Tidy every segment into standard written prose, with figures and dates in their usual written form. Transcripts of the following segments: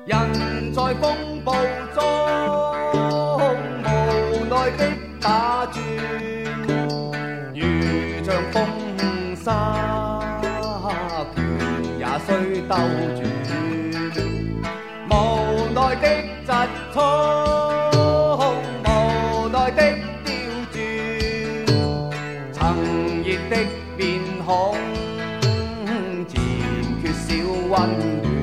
人在風暴中無奈的打轉，如像風沙，拳也須兜轉，無奈的疾衝，無奈的刁鑽，曾熱的面孔，漸缺少溫暖。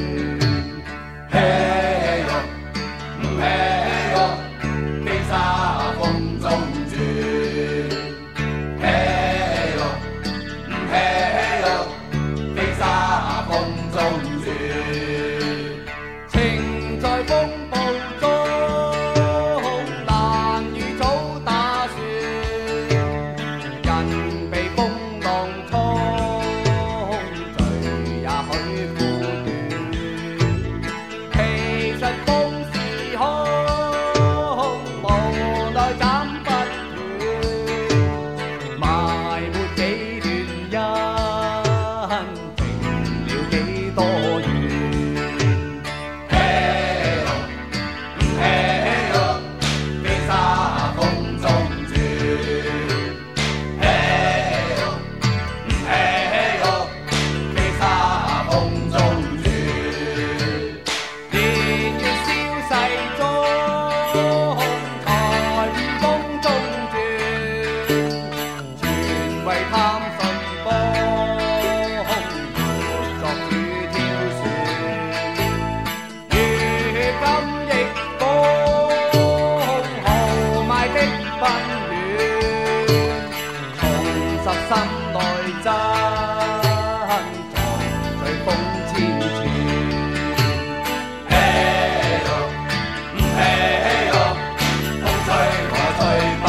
情在風暴中，難預早打算，人被風浪沖，罪也許苦短。其實風是空，無奈斬不斷，埋沒幾段因，停了幾多遠。心內真，藏隨風千串。嘿呦，嘿呦，風吹我吹不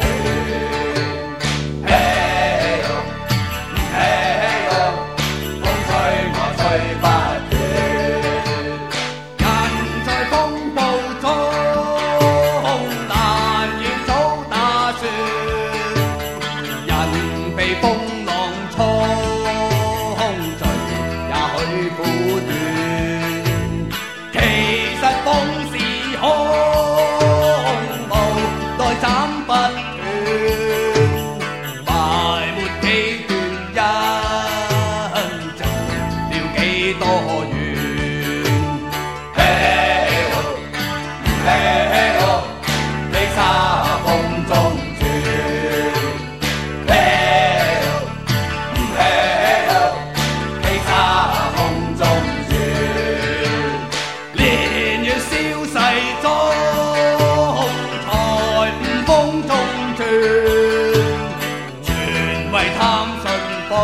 斷。嘿呦，嘿呦，風吹我吹不斷。人在風暴中，難預早打算。被風浪沖，罪也許苦短。其實風是空，無奈斬不斷，埋沒幾段因，走了幾多遠。嘿呦，嘿呦，飛沙風中轉。全為貪信風，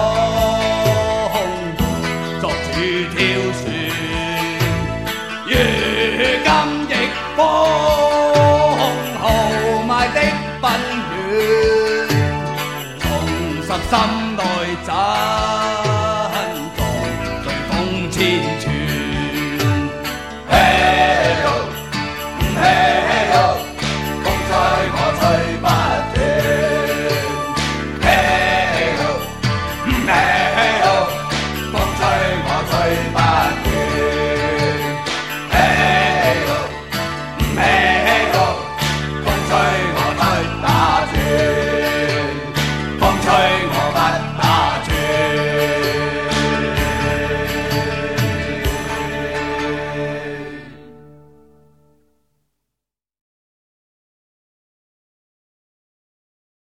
作主挑選。如今逆風，豪邁的奔遠，重拾心。